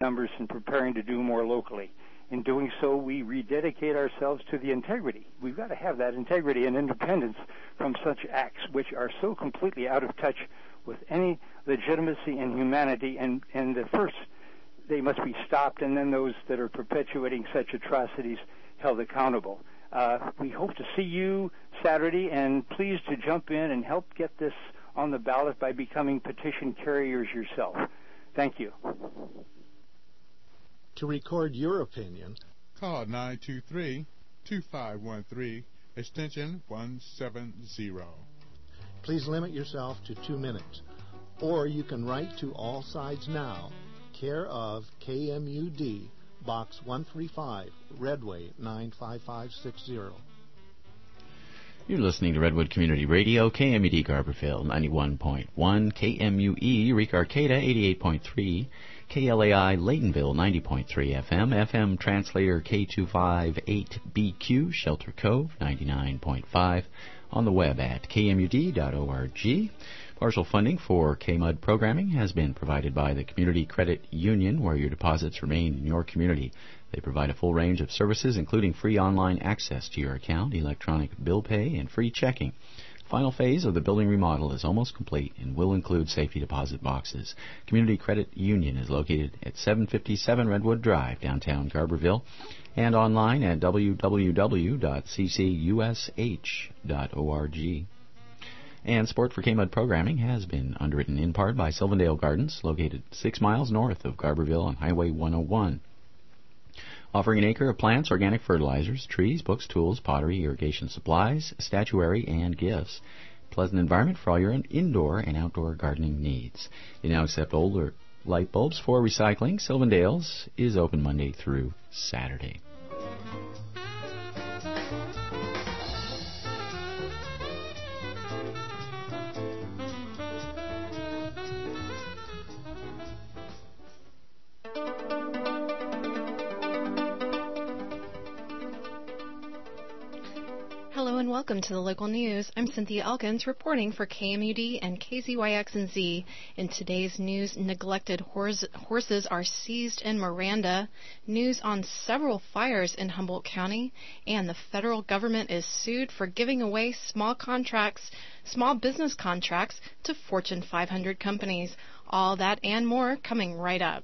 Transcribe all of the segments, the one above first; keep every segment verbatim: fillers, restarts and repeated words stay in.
numbers and preparing to do more locally. In doing so, we rededicate ourselves to the integrity. We've got to have that integrity and independence from such acts which are so completely out of touch with any legitimacy and humanity. And, and the first, they must be stopped, and then those that are perpetuating such atrocities held accountable. Uh, we hope to see you Saturday, and please to jump in and help get this on the ballot by becoming petition carriers yourself. Thank you. To record your opinion, call nine two three, two five one three, extension one seven zero. Please limit yourself to two minutes. Or you can write to All Sides Now, care of K M U D, Box one thirty-five, Redway nine five five six zero. You're listening to Redwood Community Radio, K M U D Garberville ninety-one point one, K M U E Eureka Arcata eighty-eight point three, K L A I Laytonville ninety point three F M, F M translator K two fifty-eight B Q Shelter Cove ninety-nine point five, on the web at k m u d dot org. Partial funding for K M U D programming has been provided by the Community Credit Union, where your deposits remain in your community. They provide a full range of services, including free online access to your account, electronic bill pay, and free checking. The final phase of the building remodel is almost complete and will include safety deposit boxes. Community Credit Union is located at seven fifty-seven Redwood Drive, downtown Garberville, and online at w w w dot c c u s h dot org. And support for K M U D programming has been underwritten in part by Sylvandale Gardens, located six miles north of Garberville on Highway one oh one. Offering an acre of plants, organic fertilizers, trees, books, tools, pottery, irrigation supplies, statuary, and gifts. Pleasant environment for all your indoor and outdoor gardening needs. They now accept older light bulbs for recycling. Sylvandale's is open Monday through Saturday. Welcome to the local news. I'm Cynthia Elkins reporting for K M U D and K Z Y X and Z. In today's news, neglected horse, horses are seized in Miranda, news on several fires in Humboldt County, and the federal government is sued for giving away small contracts, small business contracts to Fortune five hundred companies. All that and more coming right up.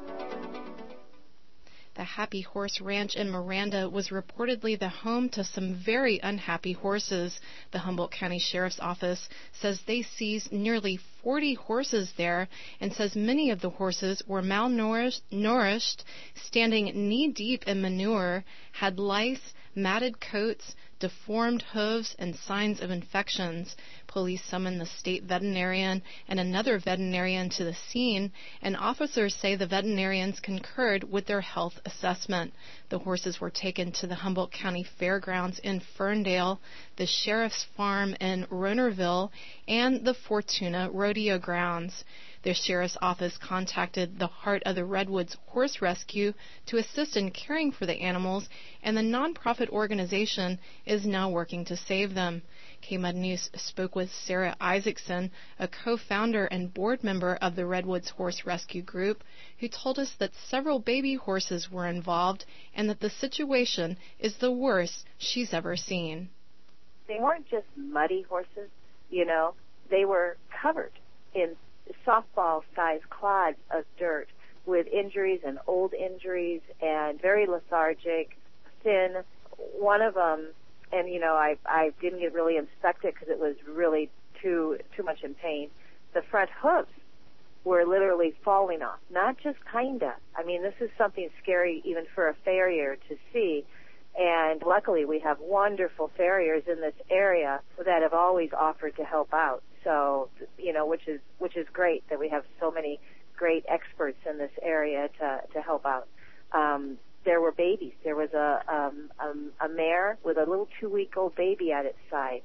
The Happy Horse Ranch in Miranda was reportedly the home to some very unhappy horses. The Humboldt County Sheriff's Office says they seized nearly forty horses there and says many of the horses were malnourished, nourished, standing knee-deep in manure, had lice, matted coats, deformed hooves, and signs of infections. Police summoned the state veterinarian and another veterinarian to the scene, and officers say the veterinarians concurred with their health assessment. The horses were taken to the Humboldt County Fairgrounds in Ferndale, the Sheriff's Farm in Ronerville, and the Fortuna Rodeo Grounds. The Sheriff's Office contacted the Heart of the Redwoods Horse Rescue to assist in caring for the animals, and the nonprofit organization is now working to save them. K M U D News spoke with Sarah Isaacson, a co-founder and board member of the Redwoods Horse Rescue Group, who told us that several baby horses were involved and that the situation is the worst she's ever seen. They weren't just muddy horses, you know. They were covered in softball-sized clods of dirt with injuries and old injuries and very lethargic, thin. One of them, and, you know, I I didn't get really inspected because it was really too too much in pain. The front hooves were literally falling off, not just kinda. I mean, this is something scary even for a farrier to see. And luckily, we have wonderful farriers in this area that have always offered to help out. So, you know, which is which is great that we have so many great experts in this area to to help out. Um, there were babies. There was a um, um, a mare with a little two-week-old baby at its side.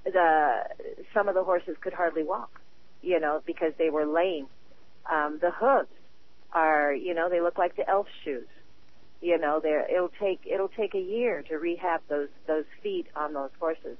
The some of the horses could hardly walk, you know, because they were lame. Um, the hooves are, you know, they look like the elf shoes. You know, they're, it'll take it'll take a year to rehab those those feet on those horses.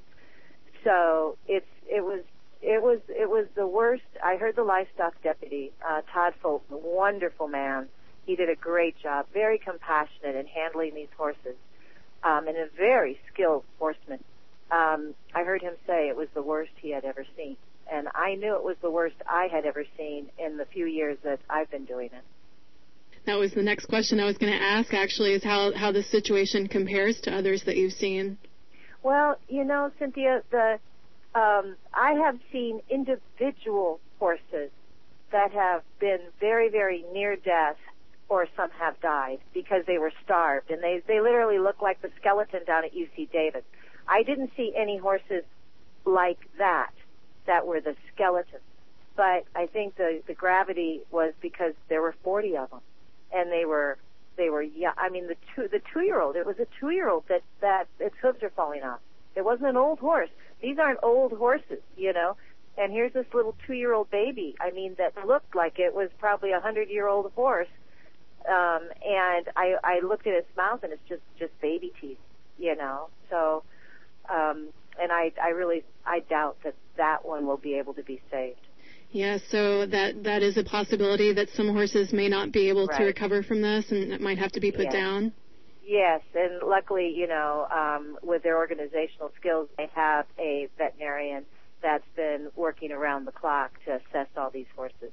So it's it was it was it was the worst. I heard the livestock deputy, uh, Todd Fulton, wonderful man. He did a great job, very compassionate in handling these horses, um, and a very skilled horseman. Um, I heard him say it was the worst he had ever seen, and I knew it was the worst I had ever seen in the few years that I've been doing it. That was the next question I was going to ask, actually, is how, how the situation compares to others that you've seen. Well, you know, Cynthia, the um, I have seen individual horses that have been very, very near death, or some have died because they were starved, and they, they literally look like the skeleton down at U C Davis. I didn't see any horses like that that were the skeletons, but I think the, the gravity was because there were forty of them, and they were they were yeah. I mean, the two the two year old. It was a two year old that that its hooves are falling off. It wasn't an old horse. These aren't old horses, you know. And here's this little two year old baby. I mean, that looked like it was probably a hundred year old horse. Um, and I I looked at its mouth, and it's just just baby teeth, you know. So. Um, and I, I really, I doubt that that one will be able to be saved. Yeah, so that, that is a possibility that some horses may not be able right. to recover from this, and it might have to be put yes. down. Yes, and luckily, you know, um, with their organizational skills, they have a veterinarian that's been working around the clock to assess all these horses.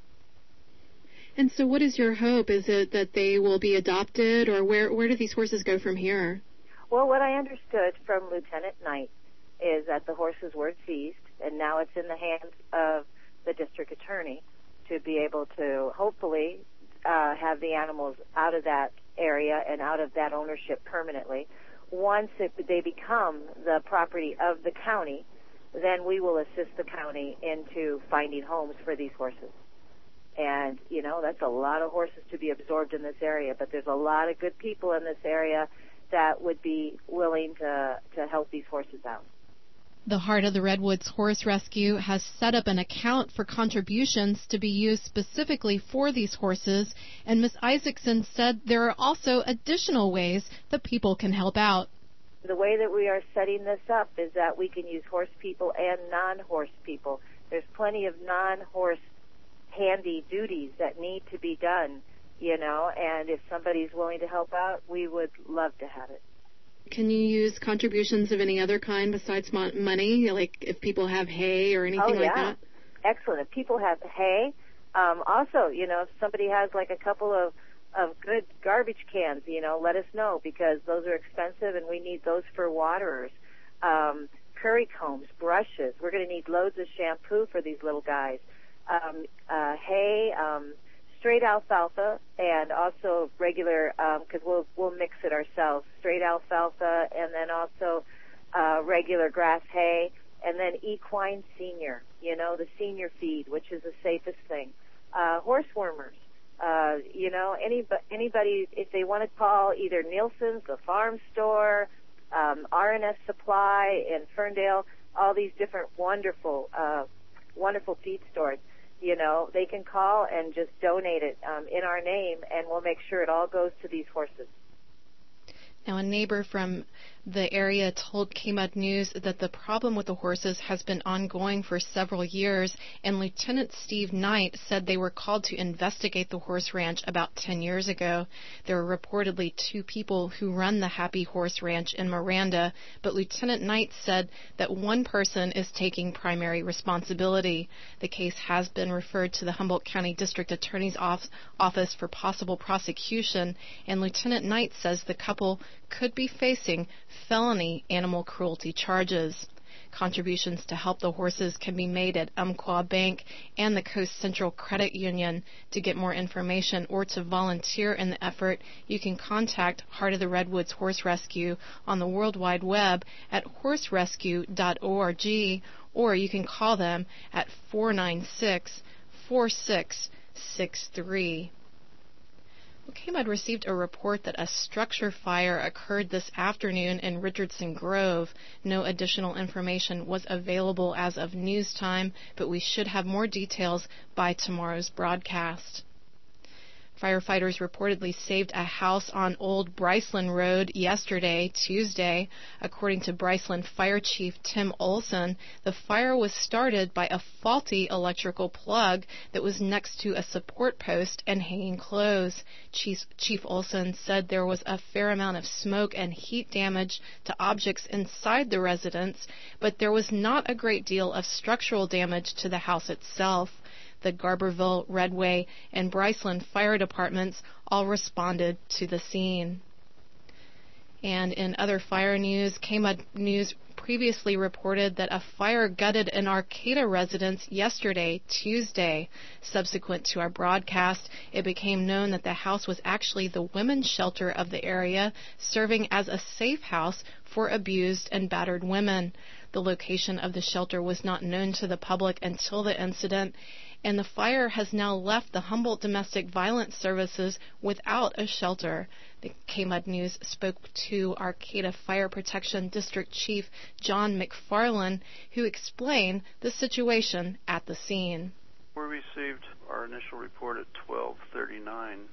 And so what is your hope? Is it that they will be adopted, or where, where do these horses go from here? Well, what I understood from Lieutenant Knight is that the horses were seized, and now it's in the hands of the district attorney to be able to hopefully uh, have the animals out of that area and out of that ownership permanently. Once it, they become the property of the county, then we will assist the county into finding homes for these horses. And, you know, that's a lot of horses to be absorbed in this area, but there's a lot of good people in this area that would be willing to, to help these horses out. The Heart of the Redwoods Horse Rescue has set up an account for contributions to be used specifically for these horses, and Miz Isaacson said there are also additional ways that people can help out. The way that we are setting this up is that we can use horse people and non-horse people. There's plenty of non-horse handy duties that need to be done, you know, and if somebody's willing to help out, we would love to have it. Can you use contributions of any other kind besides money, like if people have hay or anything oh, yeah. like that? Excellent. If people have hay, um, also, you know, if somebody has like a couple of, of good garbage cans, you know, let us know because those are expensive and we need those for waterers. Um, curry combs, brushes. We're going to need loads of shampoo for these little guys. Um, uh, hay, um, straight alfalfa, and also regular, because um, we'll we'll mix it ourselves. Straight alfalfa, and then also uh, regular grass hay, and then equine senior. You know, the senior feed, which is the safest thing. Uh, horse warmers. Uh, you know, any anybody if they want to call either Nielsen's, the farm store, um, R and S Supply in Ferndale, all these different wonderful, uh, wonderful feed stores. You know, they can call and just donate it um, in our name, and we'll make sure it all goes to these horses. Now, a neighbor from the area told K M U D News that the problem with the horses has been ongoing for several years, and Lieutenant Steve Knight said they were called to investigate the horse ranch about ten years ago. There are reportedly two people who run the Happy Horse Ranch in Miranda, but Lieutenant Knight said that one person is taking primary responsibility. The case has been referred to the Humboldt County District Attorney's Office for possible prosecution, and Lieutenant Knight says the couple could be facing felony animal cruelty charges. Contributions to help the horses can be made at Umpqua Bank and the Coast Central Credit Union. To get more information or to volunteer in the effort, you can contact Heart of the Redwoods Horse Rescue on the World Wide Web at horse rescue dot org, or you can call them at four nine six, four six six three. K M U D received a report that a structure fire occurred this afternoon in Richardson Grove. No additional information was available as of news time, but we should have more details by tomorrow's broadcast. Firefighters reportedly saved a house on Old Bryceland Road yesterday, Tuesday. According to Bryceland Fire Chief Tim Olson, the fire was started by a faulty electrical plug that was next to a support post and hanging clothes. Chief, Chief Olson said there was a fair amount of smoke and heat damage to objects inside the residence, but there was not a great deal of structural damage to the house itself. The Garberville, Redway, and Bryceland fire departments all responded to the scene. And in other fire news, K M U D News previously reported that a fire gutted an Arcata residence yesterday, Tuesday. Subsequent to our broadcast, it became known that the house was actually the women's shelter of the area, serving as a safe house for abused and battered women. The location of the shelter was not known to the public until the incident, and the fire has now left the Humboldt Domestic Violence Services without a shelter. The K M U D News spoke to Arcata Fire Protection District Chief John McFarland, who explained the situation at the scene. We received our initial report at twelve thirty-nine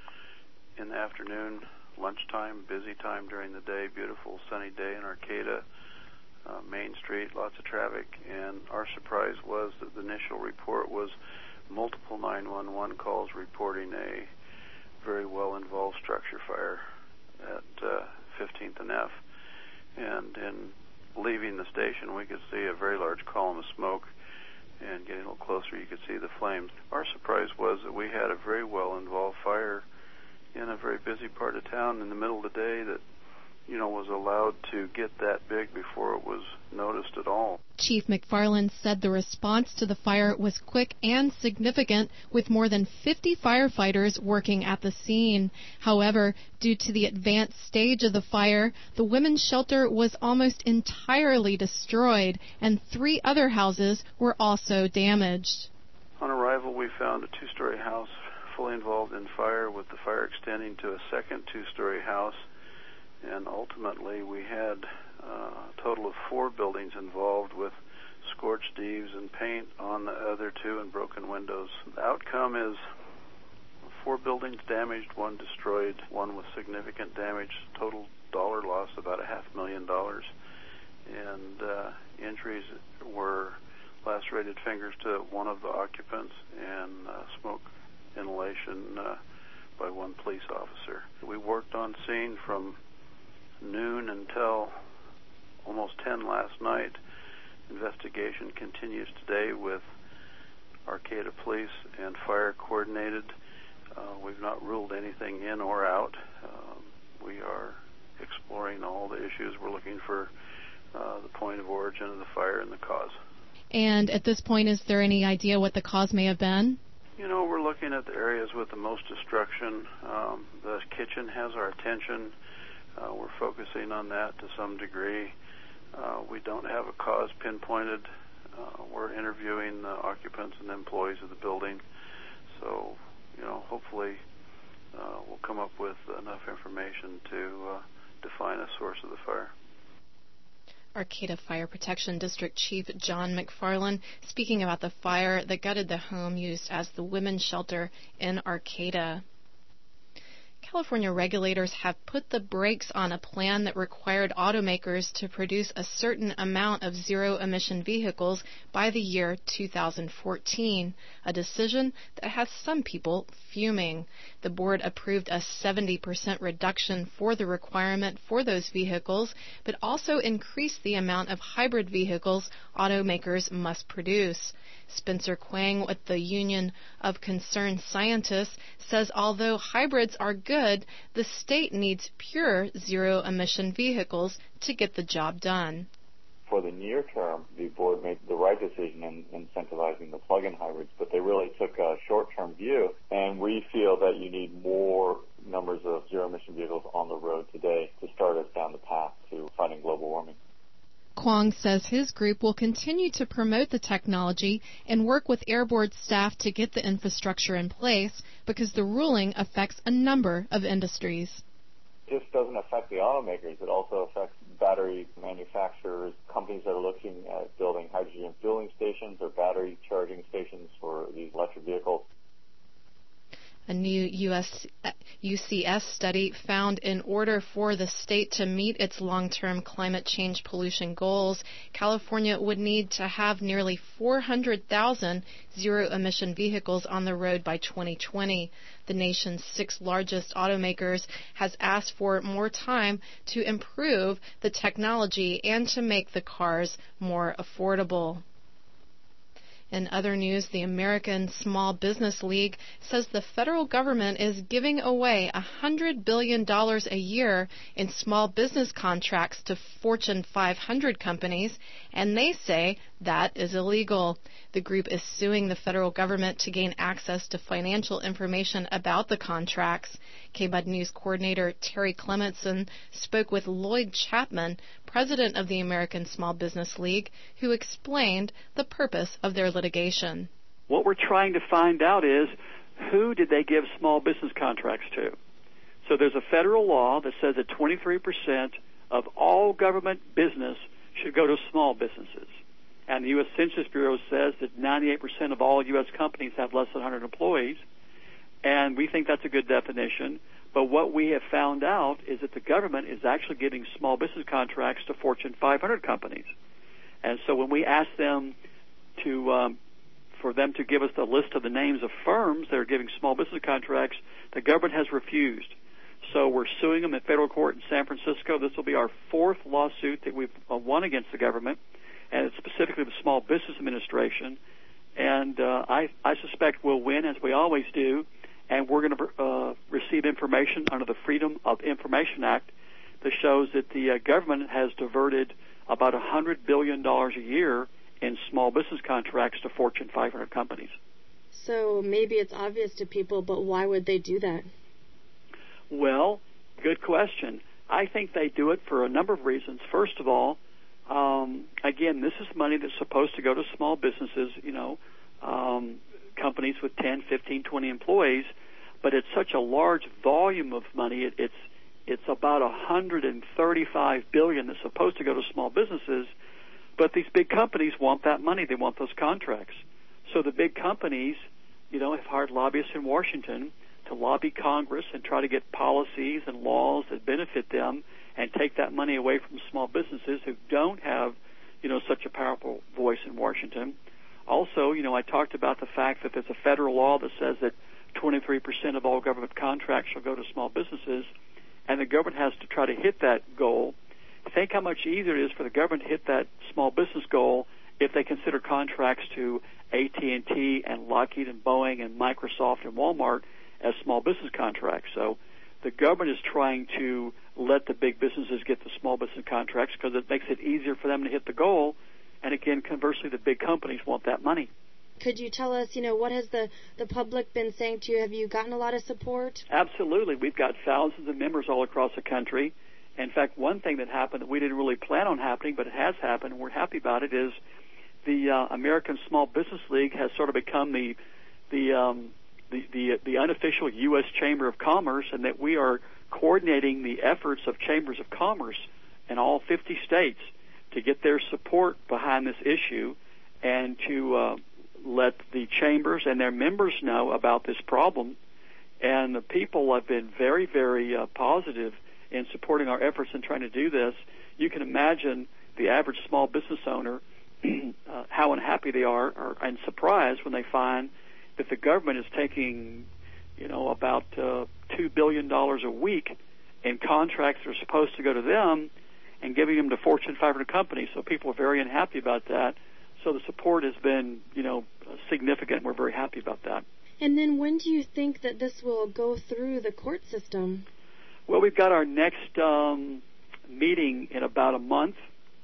in the afternoon, lunchtime, busy time during the day, beautiful sunny day in Arcata. Uh, Main Street, lots of traffic, and our surprise was that the initial report was multiple nine one one calls reporting a very well-involved structure fire at uh, fifteenth and F. And in leaving the station, we could see a very large column of smoke, and getting a little closer, you could see the flames. Our surprise was that we had a very well-involved fire in a very busy part of town in the middle of the day that you know, was allowed to get that big before it was noticed at all. Chief McFarland said the response to the fire was quick and significant, with more than fifty firefighters working at the scene. However, due to the advanced stage of the fire, the women's shelter was almost entirely destroyed, and three other houses were also damaged. On arrival, we found a two-story house fully involved in fire, with the fire extending to a second two-story house. And ultimately, we had uh, a total of four buildings involved, with scorched eaves and paint on the other two and broken windows. The outcome is four buildings damaged, one destroyed, one with significant damage, total dollar loss about a half million dollars. And uh, injuries were lacerated fingers to one of the occupants and uh, smoke inhalation uh, by one police officer. We worked on scene from noon until almost ten last night. Investigation continues today with Arcata Police and fire coordinated. Uh, we've not ruled anything in or out. Um, we are exploring all the issues. We're looking for uh, the point of origin of the fire and the cause. And at this point, is there any idea what the cause may have been? You know, we're looking at the areas with the most destruction. Um, the kitchen has our attention. Uh, we're focusing on that to some degree. Uh, we don't have a cause pinpointed. Uh, we're interviewing the occupants and employees of the building. So, you know, hopefully uh, we'll come up with enough information to uh, define a source of the fire. Arcata Fire Protection District Chief John McFarland speaking about the fire that gutted the home used as the women's shelter in Arcata. California regulators have put the brakes on a plan that required automakers to produce a certain amount of zero-emission vehicles by the year two thousand fourteen, a decision that has some people fuming. The board approved a seventy percent reduction for the requirement for those vehicles, but also increased the amount of hybrid vehicles automakers must produce. Spencer Quang with the Union of Concerned Scientists says although hybrids are good, the state needs pure zero-emission vehicles to get the job done. For the near term, the board made the right decision in incentivizing the plug-in hybrids, but they really took a short-term view, and we feel that you need more numbers of zero-emission vehicles on the road today to start us down the path to fighting global warming. Quang says his group will continue to promote the technology and work with Air Board staff to get the infrastructure in place because the ruling affects a number of industries. It just doesn't affect the automakers. It also affects battery manufacturers, companies that are looking at building hydrogen fueling stations or battery charging stations for these electric vehicles. A new U S, U C S study found in order for the state to meet its long-term climate change pollution goals, California would need to have nearly four hundred thousand zero-emission vehicles on the road by twenty twenty. The nation's sixth largest automakers has asked for more time to improve the technology and to make the cars more affordable. In other news, the American Small Business League says the federal government is giving away one hundred billion dollars a year in small business contracts to Fortune five hundred companies, and they say that is illegal. The group is suing the federal government to gain access to financial information about the contracts. K B U D News coordinator Terry Clementson spoke with Lloyd Chapman, president of the American Small Business League, who explained the purpose of their litigation. What we're trying to find out is, who did they give small business contracts to? So there's a federal law that says that twenty-three percent of all government business should go to small businesses. And the U S Census Bureau says that ninety-eight percent of all U S companies have less than one hundred employees. And we think that's a good definition. But what we have found out is that the government is actually giving small business contracts to Fortune five hundred companies. And so when we ask them to, um, for them to give us the list of the names of firms that are giving small business contracts, the government has refused. So we're suing them in federal court in San Francisco. This will be our fourth lawsuit that we've uh, won against the government, and it's specifically the Small Business Administration. And uh, I, I suspect we'll win, as we always do, and we're going to uh, receive information under the Freedom of Information Act that shows that the uh, government has diverted about one hundred billion dollars a year in small business contracts to Fortune five hundred companies. So maybe it's obvious to people, but why would they do that? Well, good question. I think they do it for a number of reasons. First of all, um, again, this is money that's supposed to go to small businesses, you know, um, companies with ten, fifteen, twenty employees, but it's such a large volume of money. It, it's it's about one hundred thirty-five billion dollars that's supposed to go to small businesses, but these big companies want that money. They want those contracts. So the big companies, you know, have hired lobbyists in Washington to lobby Congress and try to get policies and laws that benefit them and take that money away from small businesses who don't have, you know, such a powerful voice in Washington. Also, you know, I talked about the fact that there's a federal law that says that twenty-three percent of all government contracts shall go to small businesses, and the government has to try to hit that goal. Think how much easier it is for the government to hit that small business goal if they consider contracts to A T and T and Lockheed and Boeing and Microsoft and Walmart as small business contracts. So the government is trying to let the big businesses get the small business contracts because it makes it easier for them to hit the goal. And again, conversely, the big companies want that money. Could you tell us, you know, what has the, the public been saying to you? Have you gotten a lot of support? Absolutely. We've got thousands of members all across the country. In fact, one thing that happened that we didn't really plan on happening, but it has happened, and we're happy about it, is the uh, American Small Business League has sort of become the the um, the, the the unofficial U S Chamber of Commerce, and that we are coordinating the efforts of chambers of commerce in all fifty states to get their support behind this issue and to uh, let the chambers and their members know about this problem. And the people have been very, very uh, positive in supporting our efforts in trying to do this. You can imagine the average small business owner, uh, how unhappy they are or, and surprised when they find that the government is taking, you know, about uh, two billion dollars a week in contracts that are supposed to go to them and giving them to Fortune five hundred companies. So people are very unhappy about that. So the support has been, you know, significant. We're very happy about that. And then when do you think that this will go through the court system? Well, we've got our next um, meeting in about a month.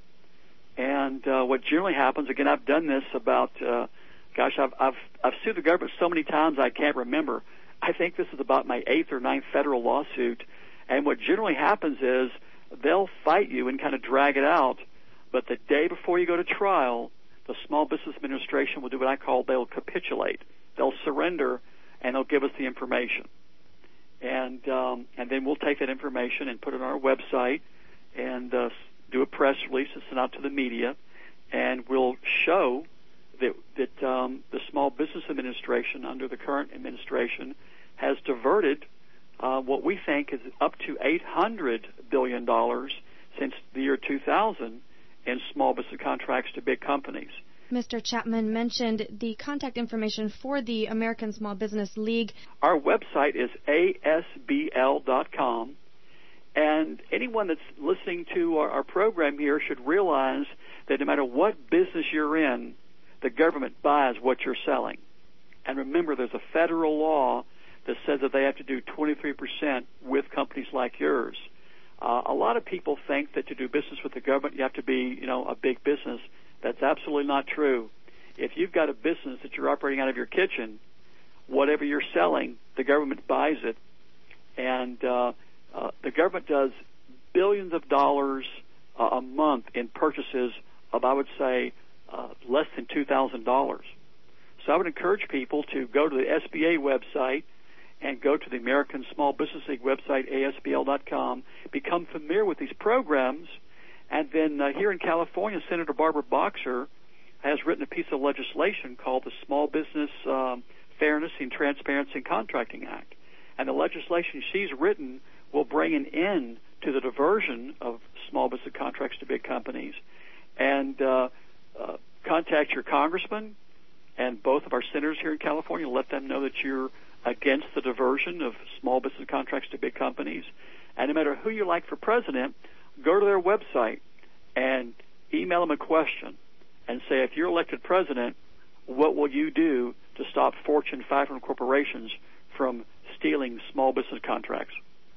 And uh, what generally happens, again, I've done this about, uh, gosh, I've, I've, I've sued the government so many times I can't remember. I think this is about my eighth or ninth federal lawsuit. And what generally happens is they'll fight you and kind of drag it out. But the day before you go to trial, the Small Business Administration will do what I call they'll capitulate. They'll surrender, and they'll give us the information. And um, and then we'll take that information and put it on our website and uh, do a press release and send out to the media, and we'll show that that um, the Small Business Administration under the current administration has diverted uh, what we think is up to eight hundred billion dollars since the year two thousand in small business contracts to big companies. Mister Chapman mentioned the contact information for the American Small Business League. Our website is A S B L dot com, and anyone that's listening to our, our program here should realize that no matter what business you're in, the government buys what you're selling. And remember, there's a federal law that says that they have to do twenty-three percent with companies like yours. Uh, a lot of people think that to do business with the government, you have to be, you know, a big business. That's absolutely not true. If you've got a business that you're operating out of your kitchen, whatever you're selling, the government buys it. And uh, uh, the government does billions of dollars uh, a month in purchases of, I would say, uh, less than two thousand dollars. So I would encourage people to go to the S B A website and go to the American Small Business League website, A S B L dot com, become familiar with these programs, and then uh, here in California, Senator Barbara Boxer has written a piece of legislation called the Small Business um, Fairness and Transparency and Contracting Act. And the legislation she's written will bring an end to the diversion of small business contracts to big companies. And uh, uh, contact your congressman and both of our senators here in California. Let them know that you're against the diversion of small business contracts to big companies. And no matter who you like for president, go to their website and email them a question and say, if you're elected president, what will you do to stop Fortune five hundred corporations from stealing small business contracts?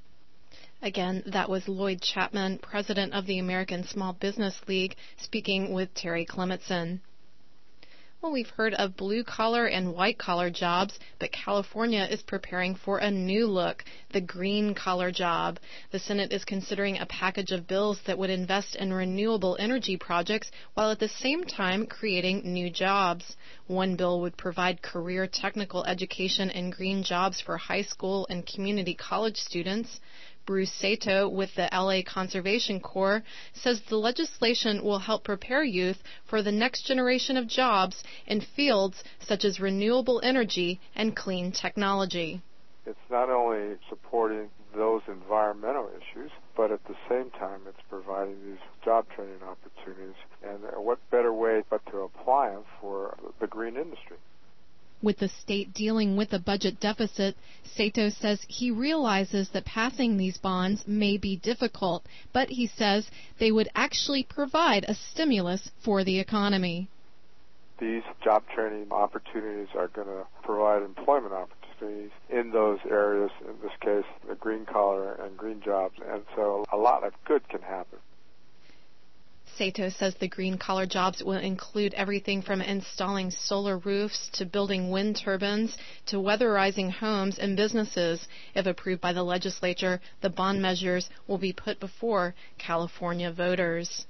Again, that was Lloyd Chapman, president of the American Small Business League, speaking with Terry Clementson. Well, we've heard of blue-collar and white-collar jobs, but California is preparing for a new look, the green-collar job. The Senate is considering a package of bills that would invest in renewable energy projects while at the same time creating new jobs. One bill would provide career technical education and green jobs for high school and community college students. Bruce Sato with the L A Conservation Corps says the legislation will help prepare youth for the next generation of jobs in fields such as renewable energy and clean technology. It's not only supporting those environmental issues, but at the same time it's providing these job training opportunities. And what better way but to apply them for the green industry? With the state dealing with a budget deficit, Sato says he realizes that passing these bonds may be difficult, but he says they would actually provide a stimulus for the economy. These job training opportunities are going to provide employment opportunities in those areas, in this case, the green collar and green jobs, and so a lot of good can happen. Sato says the green-collar jobs will include everything from installing solar roofs to building wind turbines to weatherizing homes and businesses. If approved by the legislature, the bond measures will be put before California voters.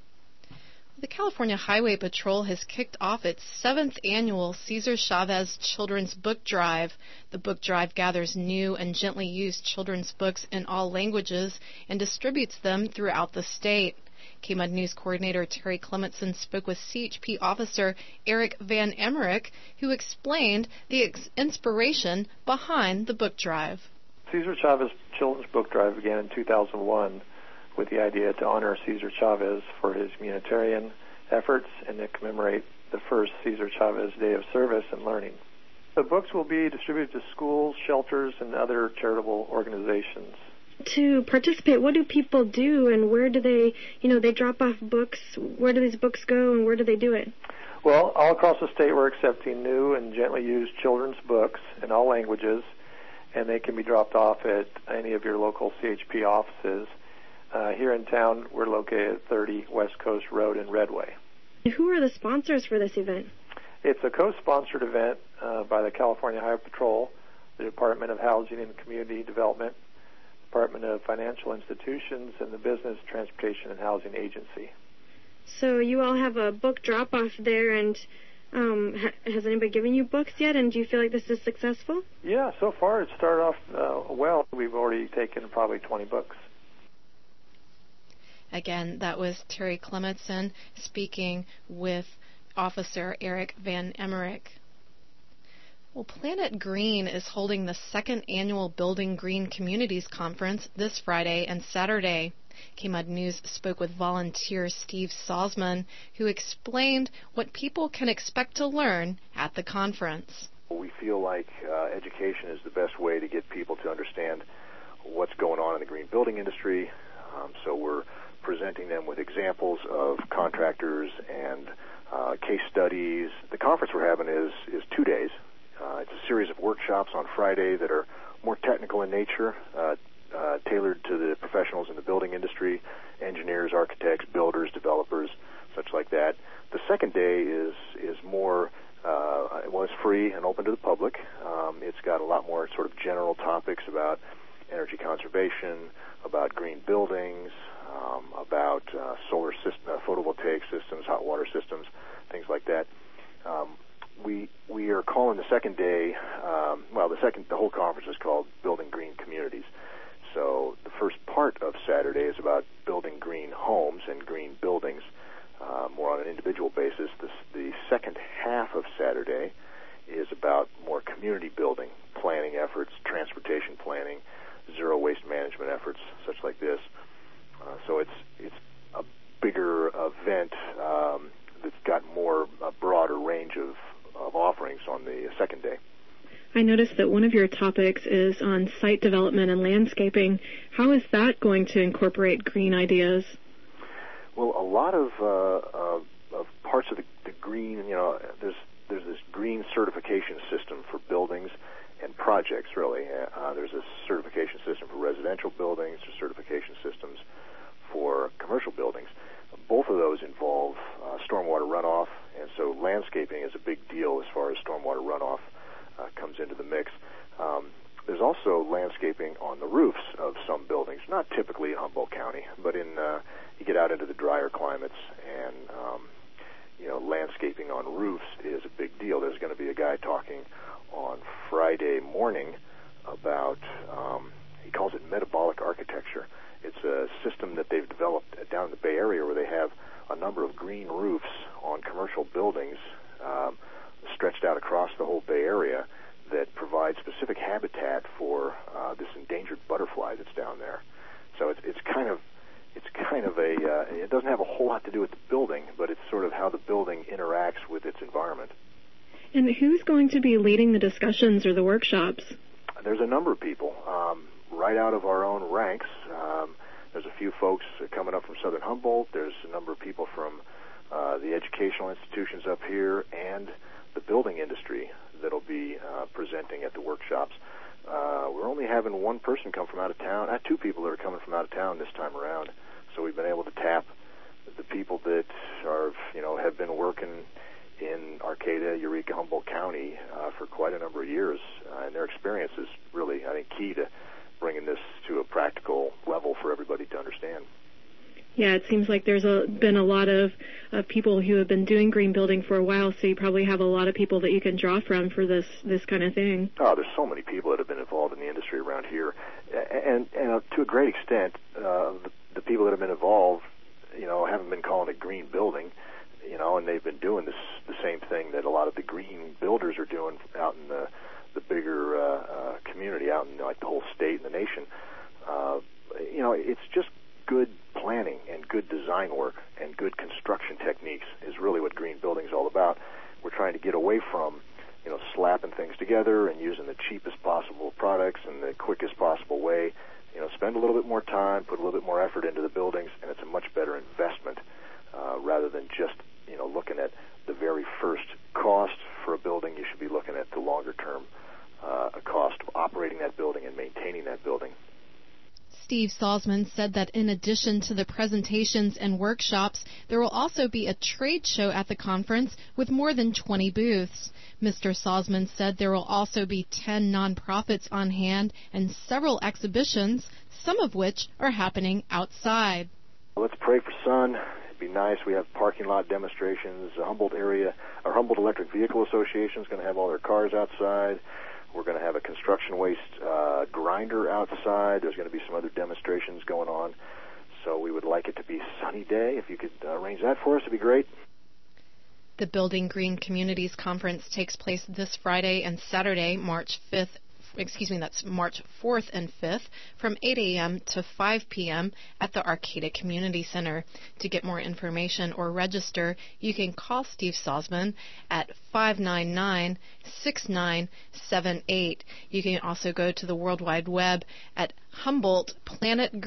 The California Highway Patrol has kicked off its seventh annual Cesar Chavez Children's Book Drive. The book drive gathers new and gently used children's books in all languages and distributes them throughout the state. K M U D News Coordinator Terry Clementson spoke with C H P Officer Eric Van Emmerich, who explained the ex- inspiration behind the book drive. Cesar Chavez Children's Book Drive began in two thousand one with the idea to honor Cesar Chavez for his humanitarian efforts and to commemorate the first Cesar Chavez Day of Service and Learning. The books will be distributed to schools, shelters, and other charitable organizations. To participate, what do people do, and where do they, you know, they drop off books? Where do these books go, and where do they do it? Well, all across the state we're accepting new and gently used children's books in all languages, and they can be dropped off at any of your local C H P offices. Uh, here in town, we're located at thirty West Coast Road in Redway. Who are the sponsors for this event? It's a co-sponsored event uh, by the California Highway Patrol, the Department of Housing and Community Development, Department of Financial Institutions, and the Business, Transportation, and Housing Agency. So you all have a book drop-off there, and um, ha- has anybody given you books yet, and do you feel like this is successful? Yeah, so far it started off uh, well. We've already taken probably twenty books. Again, that was Terry Clementson speaking with Officer Eric Van Emmerich. Well, Planet Green is holding the second annual Building Green Communities Conference this Friday and Saturday. K M U D News spoke with volunteer Steve Salzman, who explained what people can expect to learn at the conference. We feel like uh, education is the best way to get people to understand what's going on in the green building industry. Um, so we're presenting them with examples of contractors and uh, case studies. The conference we're having is, is two days. Uh, it's a series of workshops on Friday that are more technical in nature, uh, uh, tailored to the professionals in the building industry, engineers, architects, builders, developers, such like that. The second day is is more, uh, well, it's free and open to the public. Um, it's got a lot more sort of general topics about energy conservation, about green buildings, um, about uh, solar system, uh, photovoltaic systems, hot water systems, things like that. Um, we we are calling the second day, um, well, the second, the whole conference is called Building Green Communities. So the first part of Saturday is about building green homes and green buildings, uh, more on an individual basis. This, the second half of Saturday is about more community building, planning efforts, transportation planning, zero waste management efforts, such like this. Uh, so it's it's a bigger event um, that's got more a broader range of, of offerings on the second day. I noticed that one of your topics is on site development and landscaping. How is that going to incorporate green ideas? Well, a lot of, uh, of, of parts of the, the green, you know, there's there's this green certification system for buildings and projects, really. Uh, there's a certification system for residential buildings, there's certification systems for commercial buildings. Both of those involve uh, stormwater runoff, and so landscaping is a big deal as far as stormwater runoff uh, comes into the mix. Um, there's also landscaping on the roofs of some buildings, not typically in Humboldt County, but in uh, you get out into the drier climates, and um, you know, landscaping on roofs is a big deal. There's going to be a guy talking on Friday morning about, um, he calls it metabolic architecture. It's a system that they've developed down in the Bay Area where they have a number of green roofs on commercial buildings um, stretched out across the whole Bay Area that provide specific habitat for uh, this endangered butterfly that's down there. So it's, it's kind of it's kind of a uh, it doesn't have a whole lot to do with the building, but it's sort of how the building interacts with its environment. And who's going to be leading the discussions or the workshops? There's a number of people um, right out of our own ranks. Um, there's a few folks coming up from Southern Humboldt. There's a number of people from uh, the educational institutions up here and the building industry that'll be uh, presenting at the workshops. Uh, we're only having one person come from out of town, uh, two people that are coming from out of town this time around. So we've been able to tap the people that are, you know, have been working in Arcata, Eureka, Humboldt County uh, for quite a number of years, uh, and their experience is really, I think, key to bringing this to a practical level for everybody to understand. Yeah, it seems like there's a, been a lot of, of people who have been doing green building for a while, so you probably have a lot of people that you can draw from for this this kind of thing. Oh, there's so many people that have been involved in the industry around here, and, and uh, to a great extent, uh, the, the people that have been involved, you know, haven't been calling it green building, you know, and they've been doing this the same thing that a lot of the green builders are doing out in the the bigger uh, uh, community, out in like the whole state and the nation. Uh, you know, it's just good planning and good design work and good construction techniques is really what green building is all about. We're trying to get away from, you know, slapping things together and using the cheapest possible products and the quickest possible way. You know, spend a little bit more time, put a little bit more effort into the buildings, and it's a much better investment uh, rather than just, you know, looking at the very first cost for a building. You should be looking at the longer term uh, cost of operating that building and maintaining that building. Steve Salzman said that in addition to the presentations and workshops, there will also be a trade show at the conference with more than twenty booths. Mister Salzman said there will also be ten nonprofits on hand and several exhibitions, some of which are happening outside. Let's pray for sun. It'd be nice. We have parking lot demonstrations. The Humboldt area, our Humboldt Electric Vehicle Association is going to have all their cars outside. We're going to have a construction waste uh, grinder outside. There's going to be some other demonstrations going on. So we would like it to be a sunny day. If you could uh, arrange that for us, it'd be great. The Building Green Communities Conference takes place this Friday and Saturday, March fifth. Excuse me, that's March fourth and fifth from eight a.m. to five p.m. at the Arcata Community Center. To get more information or register, you can call Steve Salzman at five nine nine, six nine seven eight. You can also go to the World Wide Web at Humboldt Planet